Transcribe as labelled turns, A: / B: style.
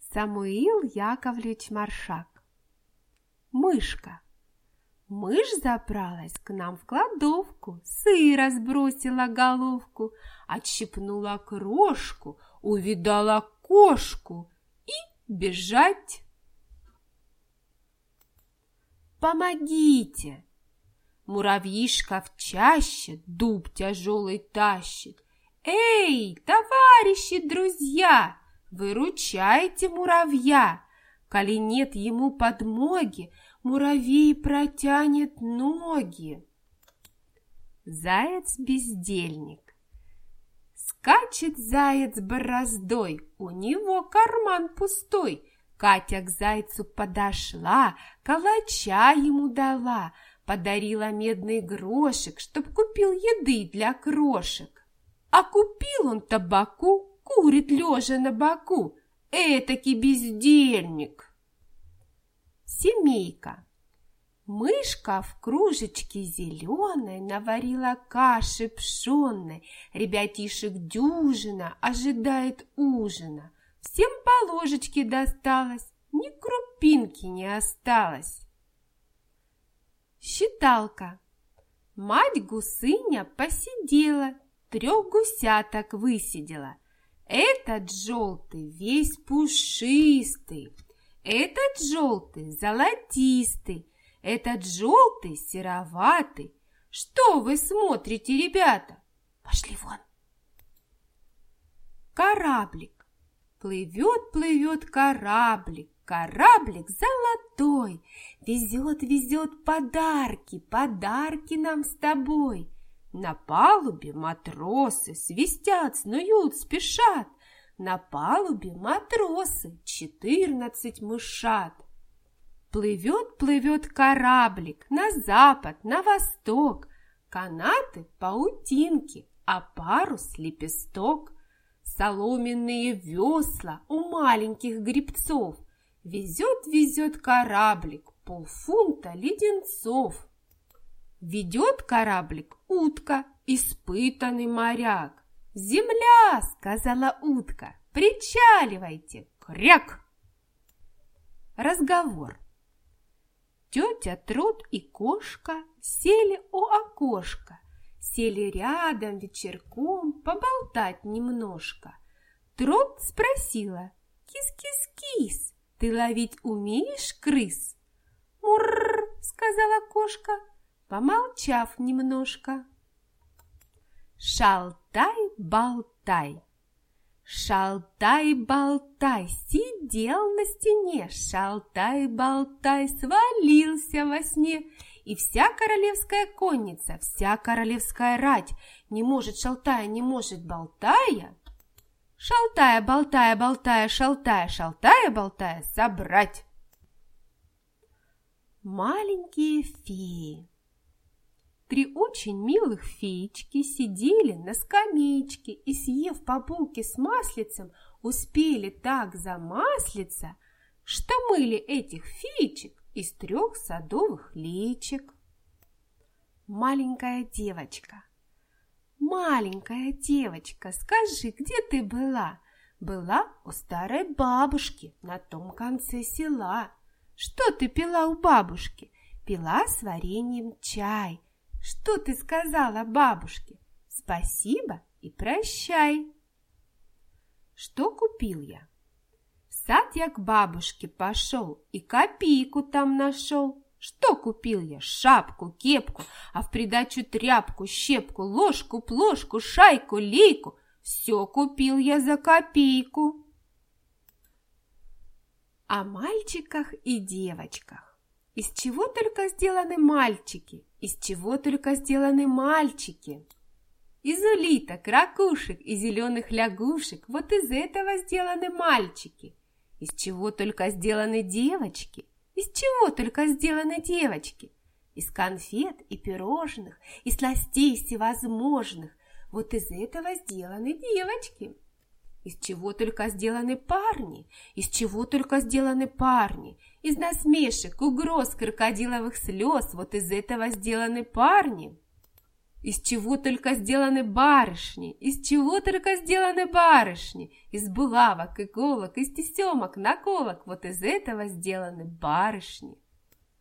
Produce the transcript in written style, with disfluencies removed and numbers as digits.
A: Самуил Яковлевич Маршак. Мышка. Мышь забралась к нам в кладовку, сыра сбросила головку, отщипнула крошку, увидала кошку и бежать. Помогите! Муравьишка в чаще дуб тяжелый тащит. Эй, товарищи, друзья, выручайте муравья! Коли нет ему подмоги, муравей протянет ноги. Заяц-бездельник. Скачет заяц бороздой, у него карман пустой. Катя к зайцу подошла, калача ему дала, подарила медный грошек, чтоб купил еды для крошек. А купил он табаку, курит лежа на боку, этакий бездельник. Семейка. Мышка в кружечке зеленой наварила каши пшенной, ребятишек дюжина ожидает ужина. Всем по ложечке досталось, ни крупинки не осталось. Считалка. Мать гусыня посидела, 3 гусяток высидела. Этот желтый весь пушистый, этот желтый золотистый, этот желтый сероватый. Что вы смотрите, ребята? Пошли вон. Кораблик. Плывет, плывет кораблик, кораблик золотой, везет, везет подарки, подарки нам с тобой. На палубе матросы свистят, снуют, спешат. На палубе матросы 14 мышат. Плывет, плывет кораблик на запад, на восток. Канаты паутинки, а парус лепесток. Соломенные весла у маленьких гребцов. Везет, везет кораблик полфунта леденцов. Ведет кораблик утка, испытанный моряк. «Земля!» — сказала утка. «Причаливайте!» Кряк! Разговор. Тетя Трут и кошка сели у окошка. Сели рядом вечерком поболтать немножко. Трут спросила: «Кис-кис-кис, ты ловить умеешь крыс?» «Мурр!» — сказала кошка, помолчав немножко. Шалтай-болтай. Шалтай-болтай сидел на стене, шалтай-болтай свалился во сне. И вся королевская конница, вся королевская рать не может шалтая, не может болтая, шалтая, болтая, болтая, шалтая, шалтая, болтая, собрать. Маленькие феи. 3 очень милых феечки сидели на скамеечке и, съев по булке с маслицем, успели так замаслиться, что мыли этих феечек из 3 садовых леечек. Маленькая девочка. Маленькая девочка, скажи, где ты была? Была у старой бабушки на том конце села. Что ты пила у бабушки? Пила с вареньем чай. Что ты сказала бабушке? Спасибо и прощай. Что купил я? В сад я к бабушке пошел и копейку там нашел. Что купил я? Шапку, кепку, а в придачу тряпку, щепку, ложку, плошку, шайку, лейку. Все купил я за копейку. О мальчиках и девочках. Из чего только сделаны мальчики, из чего только сделаны мальчики. Из улиток, ракушек и зеленых лягушек. Вот из этого сделаны мальчики. Из чего только сделаны девочки, из чего только сделаны девочки. Из конфет и пирожных, из сластей всевозможных. Вот из этого сделаны девочки. Из чего только сделаны парни, из чего только сделаны парни. Из насмешек, угроз, крокодиловых слез. Вот из этого сделаны парни. Из чего только сделаны барышни, из чего только сделаны барышни, из булавок, иголок, из тесемок, наколок, вот из этого сделаны барышни.